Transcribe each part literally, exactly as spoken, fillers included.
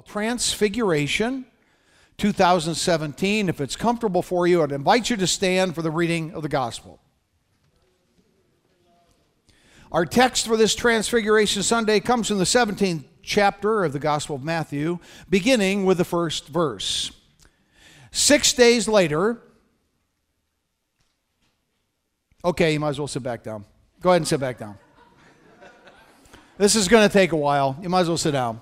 Transfiguration two thousand seventeen. If it's comfortable for you, I'd invite you to stand for the reading of the gospel. Our text for this Transfiguration Sunday comes from the seventeenth chapter of the Gospel of Matthew, beginning with the first verse. Six days later, okay, you might as well sit back down. Go ahead and sit back down. This is going to take a while. You might as well sit down.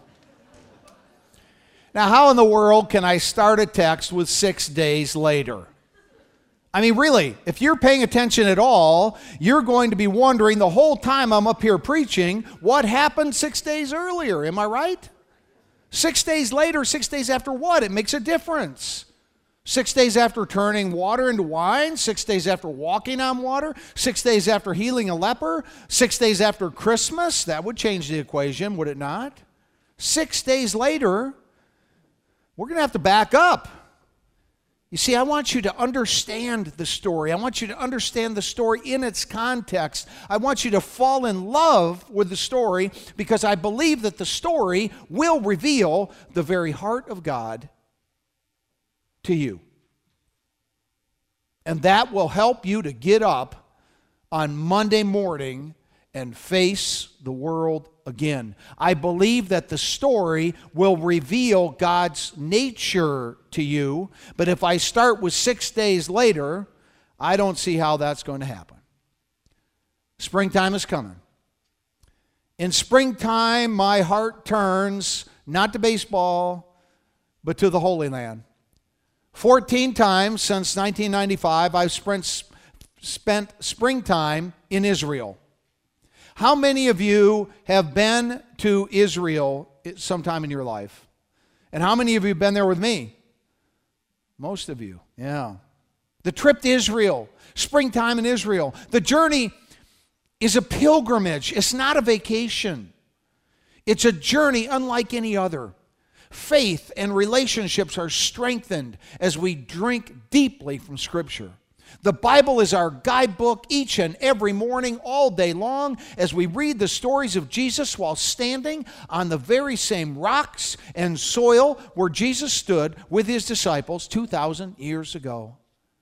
Now, how in the world can I start a text with six days later? I mean, really, if you're paying attention at all, you're going to be wondering the whole time I'm up here preaching, what happened six days earlier? Am I right? Six days later, six days after what? It makes a difference. Six days after turning water into wine, six days after walking on water, six days after healing a leper, six days after Christmas, that would change the equation, would it not? Six days later, we're going to have to back up. You see, I want you to understand the story. I want you to understand the story in its context. I want you to fall in love with the story because I believe that the story will reveal the very heart of God to you. And that will help you to get up on Monday morning and face the world again. I believe that the story will reveal God's nature to you, but if I start with six days later, I don't see how that's going to happen. Springtime is coming. In springtime, my heart turns not to baseball, but to the Holy Land. Fourteen times since nineteen ninety-five, I've spent, spent springtime in Israel. How many of you have been to Israel sometime in your life? And how many of you have been there with me? Most of you, yeah. The trip to Israel, springtime in Israel. The journey is a pilgrimage. It's not a vacation. It's a journey unlike any other. Faith and relationships are strengthened as we drink deeply from Scripture. The Bible is our guidebook each and every morning, all day long, as we read the stories of Jesus while standing on the very same rocks and soil where Jesus stood with his disciples two thousand years ago.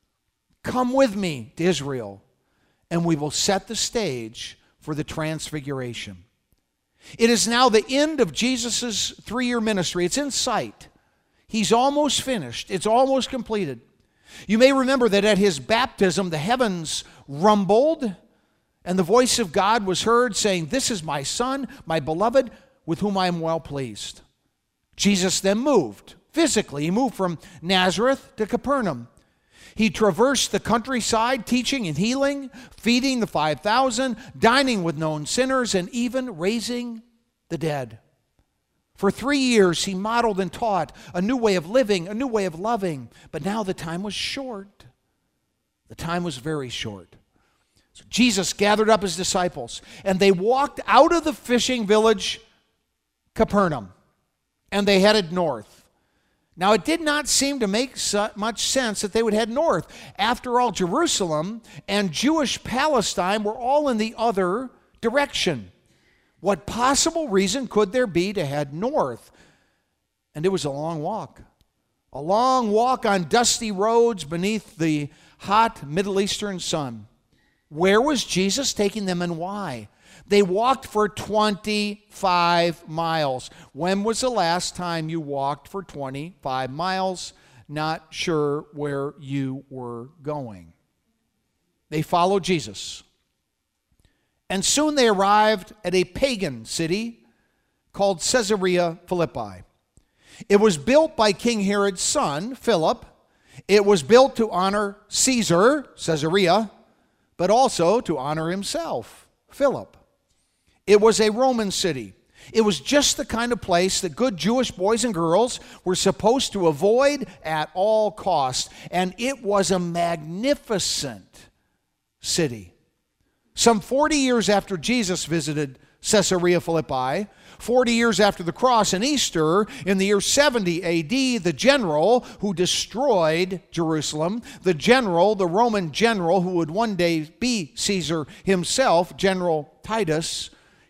Come with me to Israel, and we will set the stage for the Transfiguration. It is now the end of Jesus' three-year ministry. It's in sight. He's almost finished. It's almost completed. You may remember that at his baptism, the heavens rumbled, and the voice of God was heard saying, "This is my Son, my beloved, with whom I am well pleased." Jesus then moved. Physically, he moved from Nazareth to Capernaum. He traversed the countryside, teaching and healing, feeding the five thousand, dining with known sinners, and even raising the dead. For three years, he modeled and taught a new way of living, a new way of loving. But now the time was short. The time was very short. So Jesus gathered up his disciples, and they walked out of the fishing village, Capernaum, and they headed north. Now, it did not seem to make much sense that they would head north. After all, Jerusalem and Jewish Palestine were all in the other direction. What possible reason could there be to head north? And it was a long walk. A long walk on dusty roads beneath the hot Middle Eastern sun. Where was Jesus taking them and why? They walked for twenty-five miles. When was the last time you walked for twenty-five miles? Not sure where you were going. They followed Jesus. And soon they arrived at a pagan city called Caesarea Philippi. It was built by King Herod's son, Philip. It was built to honor Caesar, Caesarea, but also to honor himself, Philip. It was a Roman city. It was just the kind of place that good Jewish boys and girls were supposed to avoid at all costs. And it was a magnificent city. Some forty years after Jesus visited Caesarea Philippi, forty years after the cross and Easter, in the year seventy A D, the general who destroyed Jerusalem, the general, the Roman general who would one day be Caesar himself, General Titus,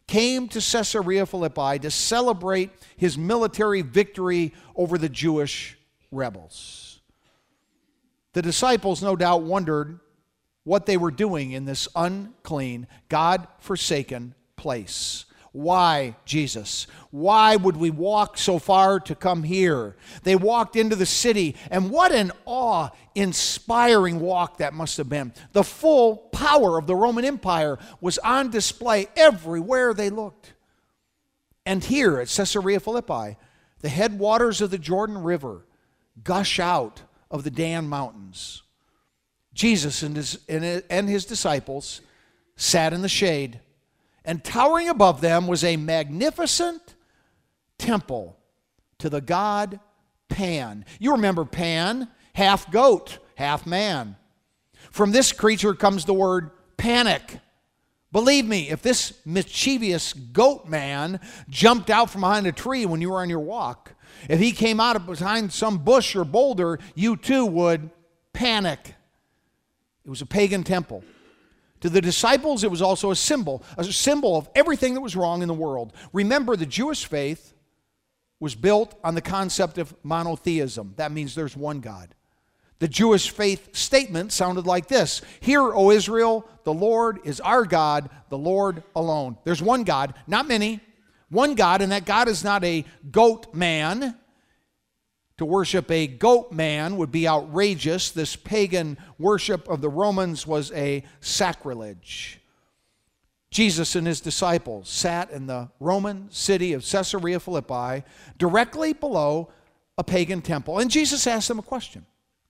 came to Caesarea Philippi to celebrate his military victory over the Jewish rebels. The disciples no doubt wondered what they were doing in this unclean, God-forsaken place. Why, Jesus? Why would we walk so far to come here? They walked into the city, and what an awe-inspiring walk that must have been. The full power of the Roman Empire was on display everywhere they looked. And here at Caesarea Philippi, the headwaters of the Jordan River gush out of the Dan Mountains. Jesus and his, and his disciples sat in the shade, and towering above them was a magnificent temple to the god Pan. You remember Pan, half goat, half man. From this creature comes the word panic. Believe me, if this mischievous goat man jumped out from behind a tree when you were on your walk, if he came out of behind some bush or boulder, you too would panic. It was a pagan temple. To the disciples, it was also a symbol, a symbol of everything that was wrong in the world. Remember, the Jewish faith was built on the concept of monotheism. That means there's one God. The Jewish faith statement sounded like this: "Hear, O Israel, the Lord is our God, the Lord alone." There's one God, not many. One God, and that God is not a goat man. To worship a goat man would be outrageous. This pagan worship of the Romans was a sacrilege. Jesus and his disciples sat in the Roman city of Caesarea Philippi, directly below a pagan temple. And Jesus asked them a question.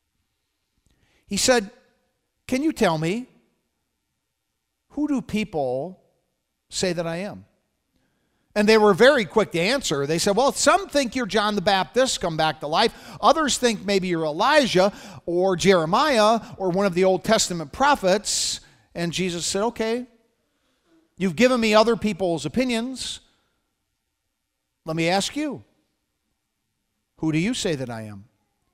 He said, "Can you tell me, who do people say that I am?" And they were very quick to answer. They said, "Well, some think you're John the Baptist come back to life. Others think maybe you're Elijah or Jeremiah or one of the Old Testament prophets." And Jesus said, "Okay, you've given me other people's opinions. Let me ask you, who do you say that I am?"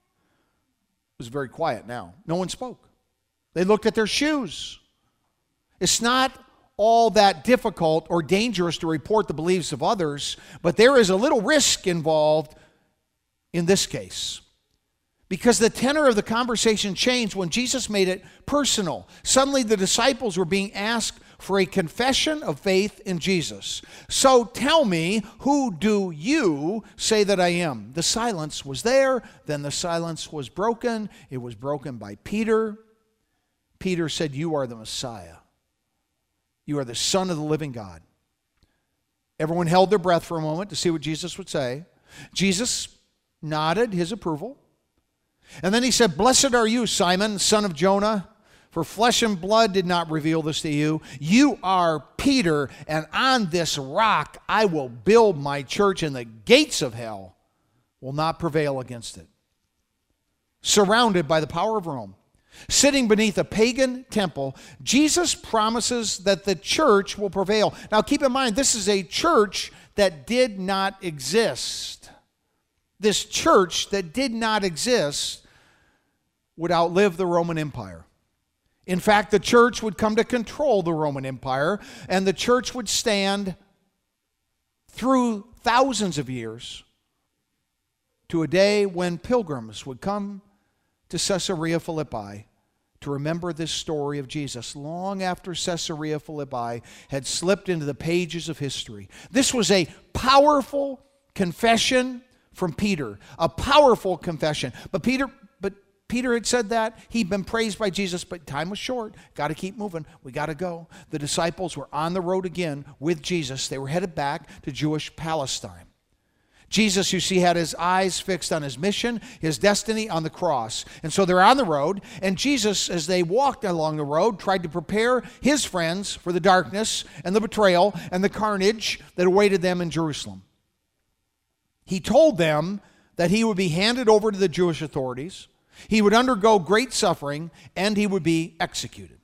It was very quiet now. No one spoke. They looked at their shoes. It's not all that difficult or dangerous to report the beliefs of others, but there is a little risk involved in this case. Because the tenor of the conversation changed when Jesus made it personal. Suddenly the disciples were being asked for a confession of faith in Jesus. "So tell me, who do you say that I am?" The silence was there, then the silence was broken. It was broken by Peter. Peter said, "You are the Messiah. You are the Son of the living God." Everyone held their breath for a moment to see what Jesus would say. Jesus nodded his approval. And then he said, "Blessed are you, Simon, son of Jonah, for flesh and blood did not reveal this to you. You are Peter, and on this rock I will build my church, and the gates of hell will not prevail against it." Surrounded by the power of Rome, sitting beneath a pagan temple, Jesus promises that the church will prevail. Now keep in mind, this is a church that did not exist. This church that did not exist would outlive the Roman Empire. In fact, the church would come to control the Roman Empire, and the church would stand through thousands of years to a day when pilgrims would come to Caesarea Philippi to remember this story of Jesus long after Caesarea Philippi had slipped into the pages of history. This was a powerful confession from Peter, a powerful confession. But Peter, but Peter had said that. He'd been praised by Jesus, but time was short. Got to keep moving. We got to go. The disciples were on the road again with Jesus. They were headed back to Jewish Palestine. Jesus, you see, had his eyes fixed on his mission, his destiny on the cross. And so they're on the road, and Jesus, as they walked along the road, tried to prepare his friends for the darkness and the betrayal and the carnage that awaited them in Jerusalem. He told them that he would be handed over to the Jewish authorities, he would undergo great suffering, and he would be executed.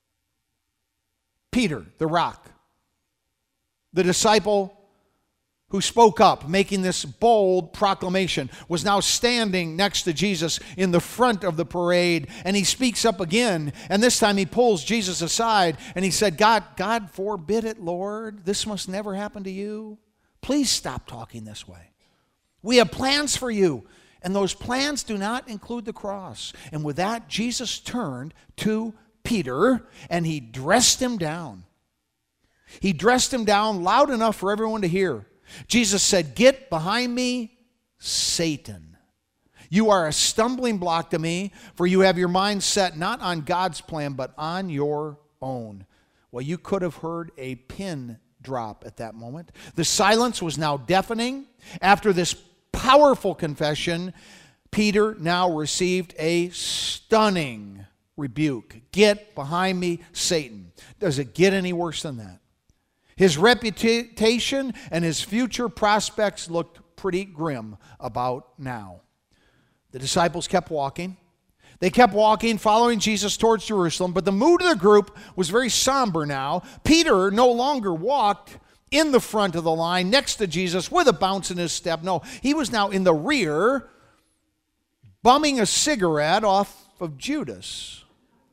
Peter, the rock, the disciple who spoke up, making this bold proclamation, was now standing next to Jesus in the front of the parade, and he speaks up again, and this time he pulls Jesus aside, and he said, God, God forbid it, Lord. This must never happen to you. Please stop talking this way. We have plans for you, and those plans do not include the cross. And with that, Jesus turned to Peter, and he dressed him down. He dressed him down loud enough for everyone to hear. Jesus said, "Get behind me, Satan. You are a stumbling block to me, for you have your mind set not on God's plan, but on your own." Well, you could have heard a pin drop at that moment. The silence was now deafening. After this powerful confession, Peter now received a stunning rebuke. "Get behind me, Satan." Does it get any worse than that? His reputation and his future prospects looked pretty grim about now. The disciples kept walking. They kept walking, following Jesus towards Jerusalem, but the mood of the group was very somber now. Peter no longer walked in the front of the line next to Jesus with a bounce in his step. No, he was now in the rear, bumming a cigarette off of Judas.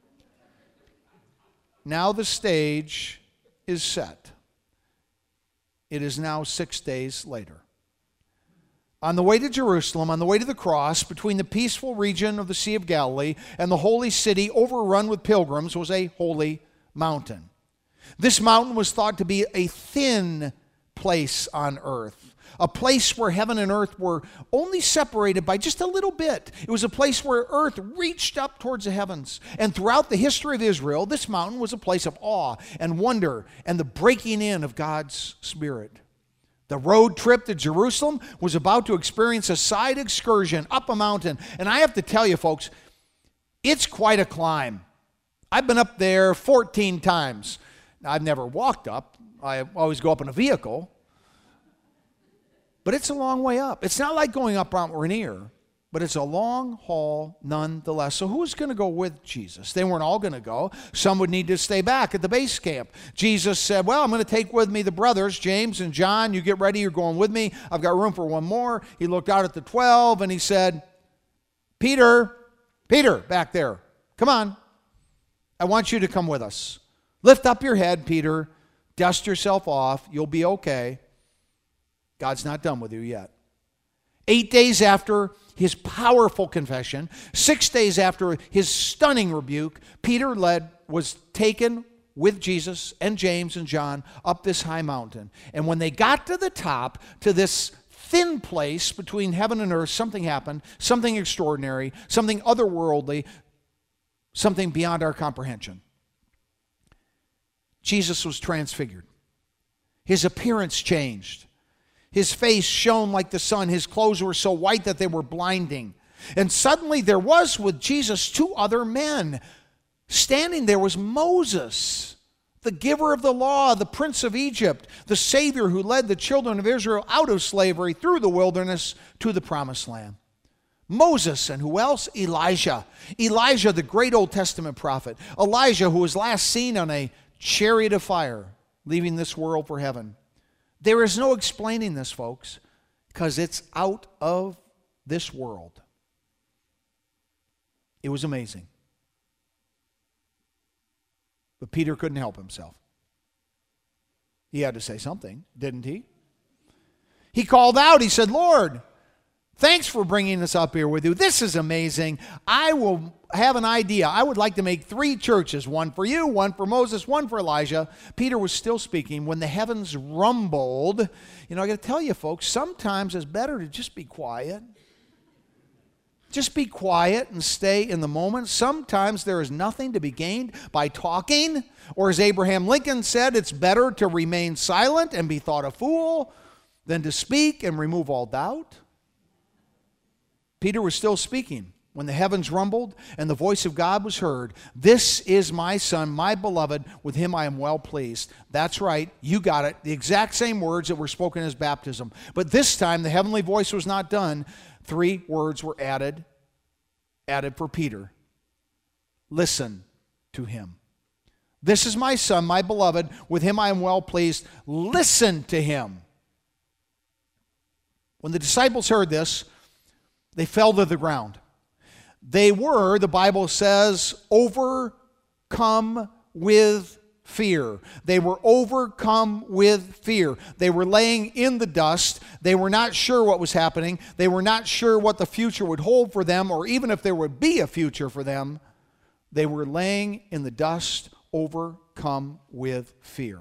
Now the stage is set. It is now six days later. On the way to Jerusalem, on the way to the cross, between the peaceful region of the Sea of Galilee and the holy city overrun with pilgrims, was a holy mountain. This mountain was thought to be a thin place on earth, a place where heaven and earth were only separated by just a little bit. It was a place where earth reached up towards the heavens. And throughout the history of Israel, this mountain was a place of awe and wonder and the breaking in of God's Spirit. The road trip to Jerusalem was about to experience a side excursion up a mountain. And I have to tell you, folks, it's quite a climb. I've been up there fourteen times. Now, I've never walked up. I always go up in a vehicle. But it's a long way up. It's not like going up Mount Rainier, but it's a long haul nonetheless. So who's going to go with Jesus? They weren't all going to go. Some would need to stay back at the base camp. Jesus said, well, I'm going to take with me the brothers, James and John. You get ready. You're going with me. I've got room for one more. He looked out at the twelve and he said, Peter, Peter, back there, come on. I want you to come with us. Lift up your head, Peter. Dust yourself off. You'll be okay. God's not done with you yet. Eight days after his powerful confession, six days after his stunning rebuke, Peter led was taken with Jesus and James and John up this high mountain. And when they got to the top, to this thin place between heaven and earth, something happened, something extraordinary, something otherworldly, something beyond our comprehension. Jesus was transfigured. His appearance changed. His face shone like the sun. His clothes were so white that they were blinding. And suddenly there was with Jesus two other men. Standing there was Moses, the giver of the law, the prince of Egypt, the Savior who led the children of Israel out of slavery through the wilderness to the promised land. Moses, and who else? Elijah. Elijah, the great Old Testament prophet. Elijah, who was last seen on a chariot of fire, leaving this world for heaven. There is no explaining this, folks, because it's out of this world. It was amazing. But Peter couldn't help himself. He had to say something, didn't he? He called out, he said, Lord, thanks for bringing us up here with you. This is amazing. I will have an idea. I would like to make three churches, one for you, one for Moses, one for Elijah. Peter was still speaking when the heavens rumbled. You know, I got to tell you, folks, sometimes it's better to just be quiet. Just be quiet and stay in the moment. Sometimes there is nothing to be gained by talking. Or as Abraham Lincoln said, it's better to remain silent and be thought a fool than to speak and remove all doubt. Peter was still speaking when the heavens rumbled and the voice of God was heard. This is my son, my beloved, with him I am well pleased. That's right, you got it. The exact same words that were spoken as baptism. But this time the heavenly voice was not done. Three words were added, added for Peter. Listen to him. This is my son, my beloved, with him I am well pleased. Listen to him. When the disciples heard this, they fell to the ground. They were, the Bible says, overcome with fear. They were overcome with fear. They were laying in the dust. They were not sure what was happening. They were not sure what the future would hold for them, or even if there would be a future for them. They were laying in the dust, overcome with fear.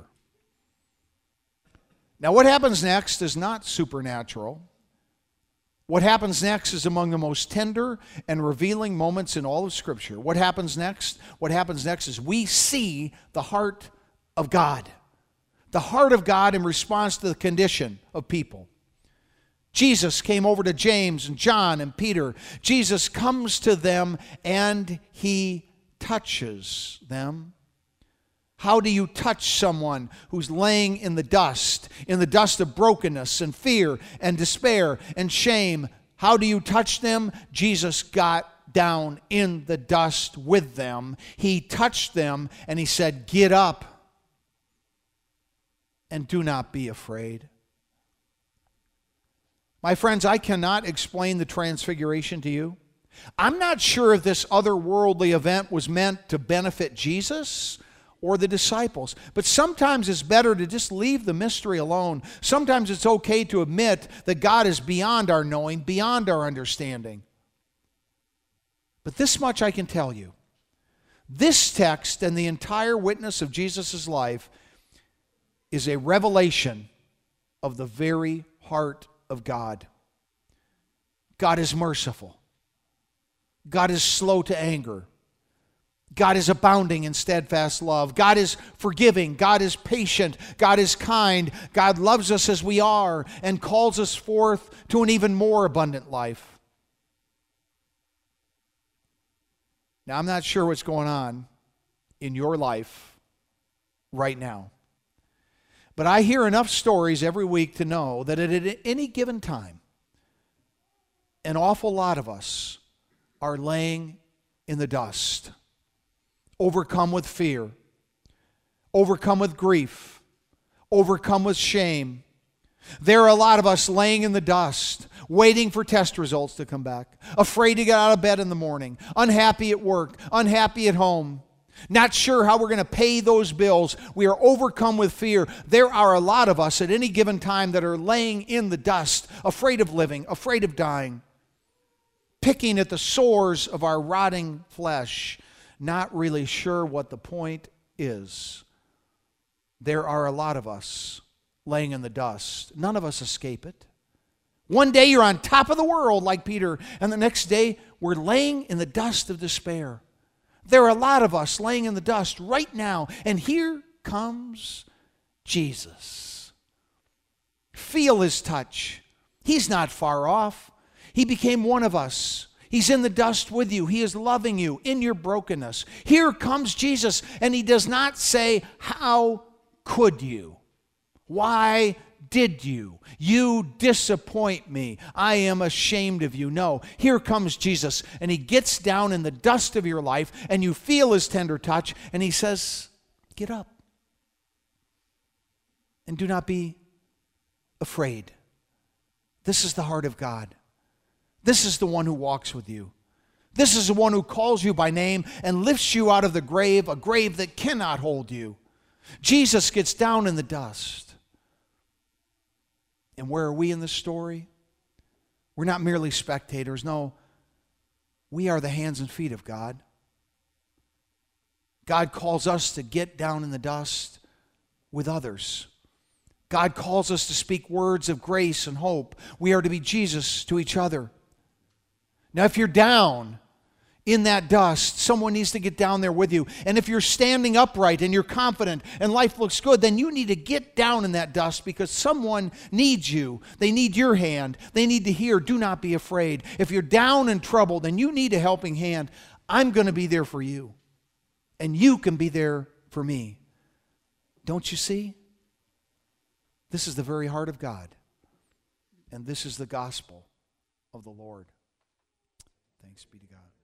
Now, what happens next is not supernatural. What happens next is among the most tender and revealing moments in all of Scripture. What happens next? What happens next is we see the heart of God. The heart of God in response to the condition of people. Jesus came over to James and John and Peter. Jesus comes to them and he touches them. How do you touch someone who's laying in the dust, in the dust of brokenness and fear and despair and shame? How do you touch them? Jesus got down in the dust with them. He touched them and he said, "Get up and do not be afraid." My friends, I cannot explain the transfiguration to you. I'm not sure if this otherworldly event was meant to benefit Jesus or the disciples. But sometimes it's better to just leave the mystery alone. Sometimes it's okay to admit that God is beyond our knowing, beyond our understanding. But this much I can tell you. This text and the entire witness of Jesus' life is a revelation of the very heart of God. God is merciful. God is slow to anger. God is abounding in steadfast love. God is forgiving. God is patient. God is kind. God loves us as we are and calls us forth to an even more abundant life. Now, I'm not sure what's going on in your life right now. But I hear enough stories every week to know that at any given time, an awful lot of us are laying in the dust. Overcome with fear, overcome with grief, overcome with shame. There are a lot of us laying in the dust, waiting for test results to come back, afraid to get out of bed in the morning, unhappy at work, unhappy at home, not sure how we're going to pay those bills. We are overcome with fear. There are a lot of us at any given time that are laying in the dust, afraid of living, afraid of dying, picking at the sores of our rotting flesh, not really sure what the point is. There are a lot of us laying in the dust. None of us escape it. One day you're on top of the world like Peter, and the next day we're laying in the dust of despair. There are a lot of us laying in the dust right now, and here comes Jesus. Feel his touch. He's not far off. He became one of us. He's in the dust with you. He is loving you in your brokenness. Here comes Jesus, and he does not say, "How could you? Why did you? You disappoint me. I am ashamed of you." No, here comes Jesus, and he gets down in the dust of your life, and you feel his tender touch, and he says, "Get up and do not be afraid." This is the heart of God. This is the one who walks with you. This is the one who calls you by name and lifts you out of the grave, a grave that cannot hold you. Jesus gets down in the dust. And where are we in the story? We're not merely spectators. No, we are the hands and feet of God. God calls us to get down in the dust with others. God calls us to speak words of grace and hope. We are to be Jesus to each other. Now, if you're down in that dust, someone needs to get down there with you. And if you're standing upright and you're confident and life looks good, then you need to get down in that dust because someone needs you. They need your hand. They need to hear, "Do not be afraid." If you're down and troubled and you need a helping hand, I'm going to be there for you. And you can be there for me. Don't you see? This is the very heart of God. And this is the gospel of the Lord. Thanks be to God.